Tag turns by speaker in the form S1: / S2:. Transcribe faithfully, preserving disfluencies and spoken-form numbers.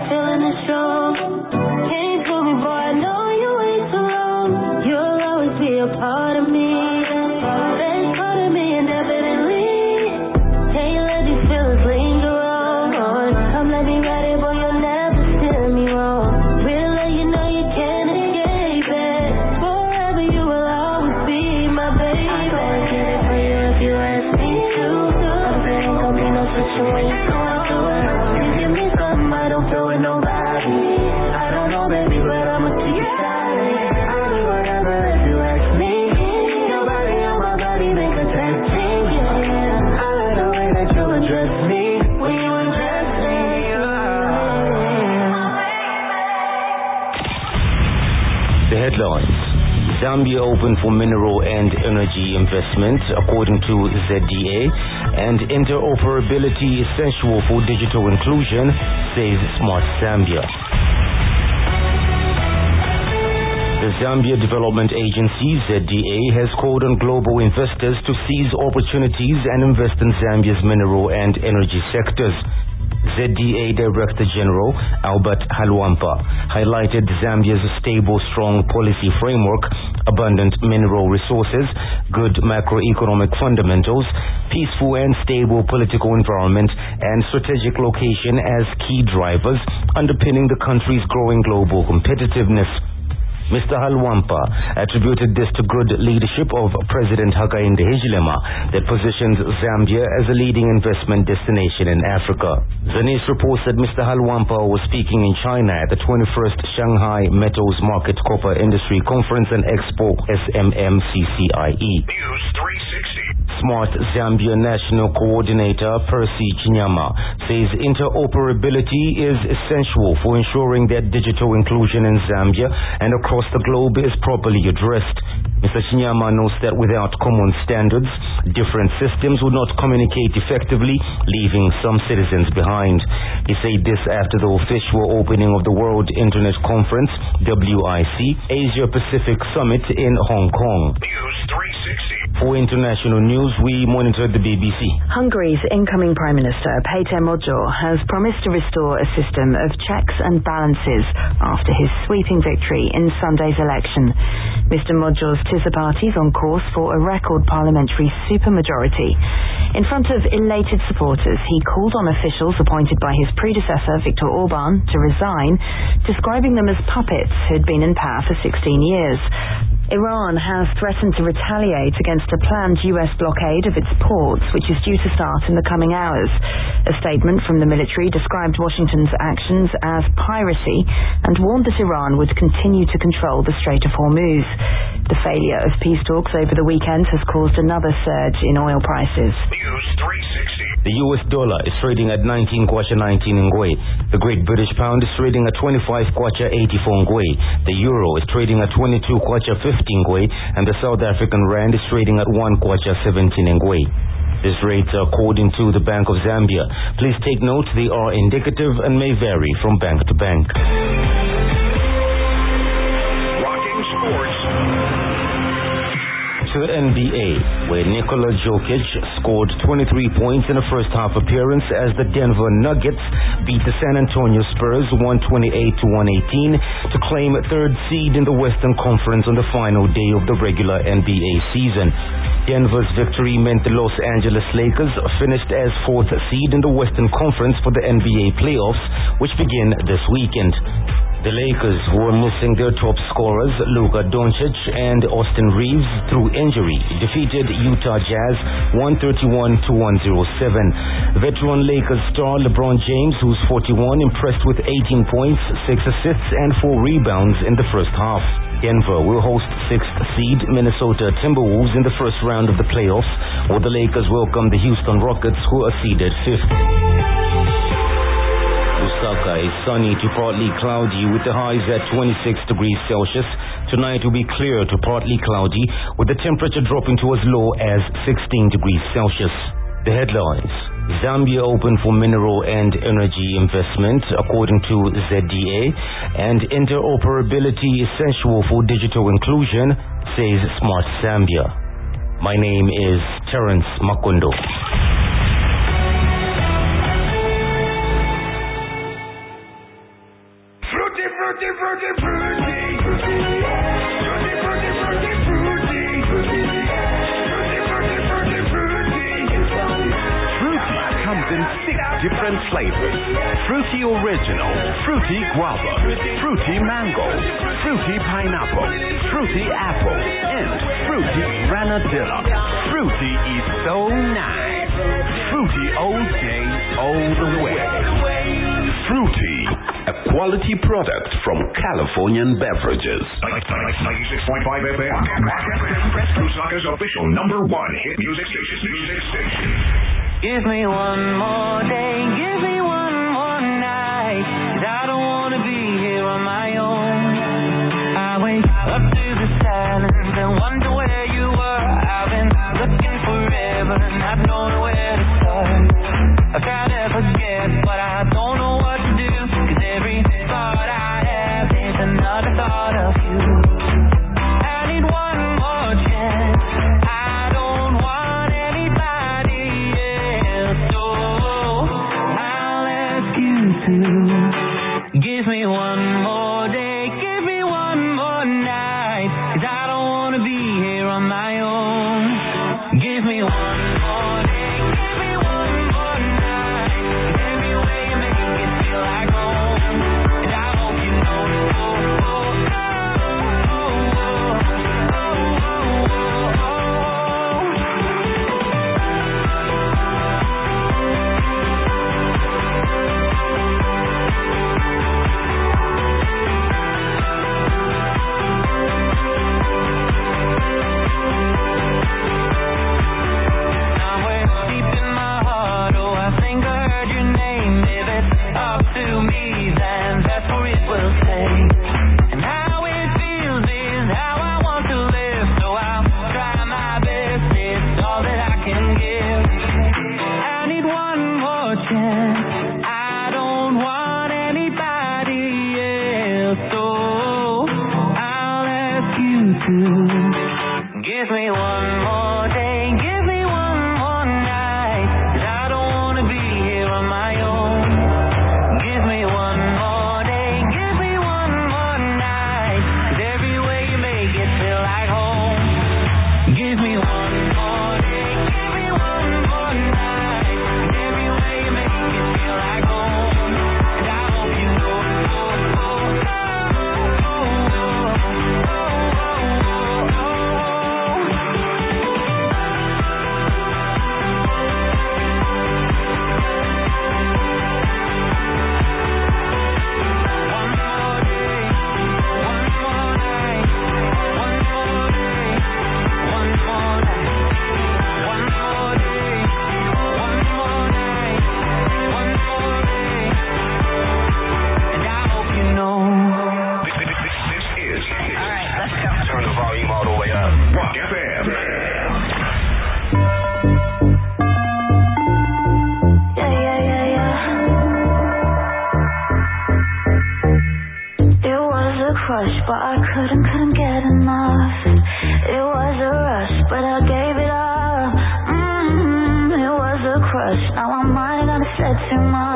S1: I'm feeling it strong. Can't fool me, boy, I know you wait too long. You'll always be a part of me. Best part of me, indefinitely. Can't let these feelings linger on. Come let me ride it, boy, you'll never steer me wrong. We'll let you know you can't escape it. Forever you will always be my baby. I'll get it for you if you ask me to. I'm saying gon' be no switching when you're going through it. You give me something I don't feel with nobody. I don't know, baby, but I'ma keep you silent. I'll do whatever if you ask me. Your body on my body, make a tag team. I like the way that you address me when you undress me.
S2: The headlines. Zambia open for mineral and energy investment, according to Z D A, and interoperability essential for digital inclusion, says Smart Zambia. The Zambia Development Agency, Z D A, has called on global investors to seize opportunities and invest in Zambia's mineral and energy sectors. Z D A Director General Albert Halwampa highlighted Zambia's stable, strong policy framework, abundant mineral resources, good macroeconomic fundamentals, peaceful and stable political environment, and strategic location as key drivers underpinning the country's growing global competitiveness. Mister Halwampa attributed this to good leadership of President Hakainde Hichilema that positions Zambia as a leading investment destination in Africa. The news reports that Mister Halwampa was speaking in China at the twenty-first Shanghai Metals Market Copper Industry Conference and Expo S M M C C I E.
S3: News three sixty.
S2: Smart Zambia National Coordinator Percy Chinyama says interoperability is essential for ensuring that digital inclusion in Zambia and across the globe is properly addressed. Mister Chinyama notes that without common standards, different systems would not communicate effectively, leaving some citizens behind. He said this after the official opening of the World Internet Conference, W I C, Asia Pacific Summit in Hong Kong.
S3: News three sixty.
S2: For international news, we monitored the B B C.
S4: Hungary's incoming Prime Minister, Péter Magyar, has promised to restore a system of checks and balances after his sweeping victory in Sunday's election. Mister Magyar's Tisza party is on course for a record parliamentary supermajority. In front of elated supporters, he called on officials appointed by his predecessor, Viktor Orban, to resign, describing them as puppets who'd been in power for sixteen years. Iran has threatened to retaliate against a planned U S blockade of its ports, which is due to start in the coming hours. A statement from the military described Washington's actions as piracy and warned that Iran would continue to control the Strait of Hormuz. The failure of peace talks over the weekend has caused another surge in oil prices.
S3: News three sixty.
S2: The U S dollar is trading at nineteen kwacha nineteen ngwe. The Great British Pound is trading at twenty-five kwacha eighty-four ngwe. The Euro is trading at twenty-two kwacha fifteen ngwe, and the South African Rand is trading at one kwacha seventeen ngwe. These rates are according to the Bank of Zambia. Please take note they are indicative and may vary from bank to bank.
S3: Rocking sports.
S2: To the N B A, where Nikola Jokic scored twenty-three points in the first half appearance as the Denver Nuggets beat the San Antonio Spurs one twenty-eight to one eighteen to claim third seed in the Western Conference on the final day of the regular N B A season. Denver's victory meant the Los Angeles Lakers finished as fourth seed in the Western Conference for the N B A playoffs, which begin this weekend. The Lakers, who were missing their top scorers, Luka Doncic and Austin Reeves, through injury, defeated Utah Jazz one thirty-one to one oh seven. Veteran Lakers star LeBron James, who's forty-one, impressed with eighteen points, six assists, and four rebounds in the first half. Denver will host sixth seed Minnesota Timberwolves in the first round of the playoffs, while the Lakers welcome the Houston Rockets, who are seeded fifth. Lusaka is sunny to partly cloudy with the highs at twenty-six degrees Celsius. Tonight will be clear to partly cloudy with the temperature dropping to as low as sixteen degrees Celsius. The headlines. Zambia open for mineral and energy investment, according to Z D A, and interoperability essential for digital inclusion, says Smart Zambia. My name is Terence Makundo.
S3: fruity, fruity, fruity. Fruity, fruity, fruity, fruity. Fruity, fruity, fruity, fruity.
S5: Fruity comes in six different flavors. Fruity Original, Fruity Guava, Fruity Mango, Fruity Pineapple, Fruity Apple, and Fruity Granadilla. Fruity is so nice. Fruity all day, all the way.
S6: Fruity, a quality product from Californian Beverages.
S3: ninety-six point five F M. Lusaka's official number one hit music station. Music station.
S1: Give me one more day, give me one more night, 'cause I don't wanna be here on my own. I wake up to the silence and wonder where you were. I've been looking forever and I've known where to start. I try to forget, but I don't know what to do, 'cause every thought I have is another thought of you. I need one more chance. I don't want anybody else, so I'll ask you to give me one more day, give me one more night, 'cause I don't want to be here on my own. Give me one more day, give me one more night, 'cause every way you make it feel like home, and I hope you know. Oh, oh, oh, oh, oh, oh, oh. Somewhere deep in my heart, oh, I think I heard your name. If it's up to me, then that's where it will stay. And how it feels is how I want to live, so I'll try my best. It's all that I can give. I need one more chance. I don't want anybody else, so I'll ask you to give me one more day, give me one more night, 'cause I don't wanna be here on my own. Give me one more day, give me one more night, 'cause every way you make it feel like home. Give me one more day, give me one more night, 'cause every way you make it feel like home, and I hope you know. Oh, oh, oh, oh, oh, oh, oh, oh. One more day, one more night, one more day, one more night, one more day, one more night, one more day, and I hope you know.
S3: This, this, this, this is.
S1: All right, let's go.
S3: Turn the volume all the way up. Rock F M.
S1: Yeah, yeah, yeah, yeah. It was a crush, but I couldn't, couldn't get enough. It was a rush, but I gave it up. Mm, it was a crush, now I'm mine, I said too much.